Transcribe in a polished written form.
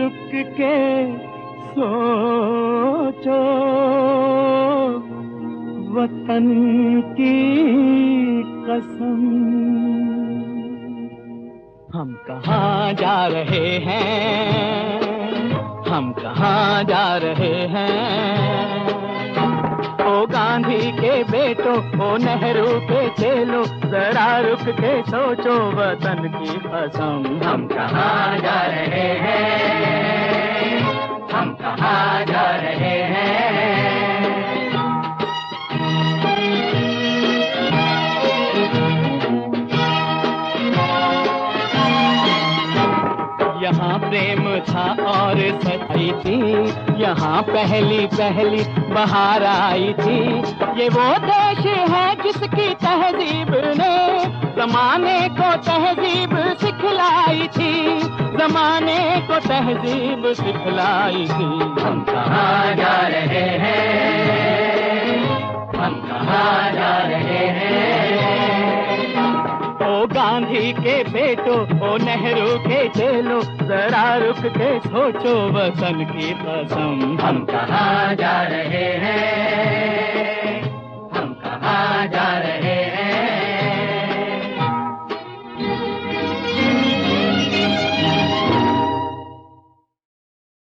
रुक के सोचो, वतन की कसम। हम कहाँ जा रहे हैं, हम कहाँ जा रहे हैं? ओ गांधी के बेटो, ओ नेहरू के चेलो, जरा रुक के सोचो वतन की कसम। हम कहाँ जा रहे हैं, हम कहाँ जा रहे हैं? यहाँ प्रेम था और सच्चाई थी, यहाँ पहली पहली बहार आई थी। ये वो देश है जिसकी तहजीब ने ज़माने को तहजीब सिखलाई थी, ज़माने को तहजीब सिखलाई थी। हम कहाँ जा रहे हैं, हम कहाँ जा रहे हैं? ओ गांधी के बेटो, ओ नेहरू के चेलो, जरा रुक के सोचो वतन की कसम। हम कहाँ जा रहे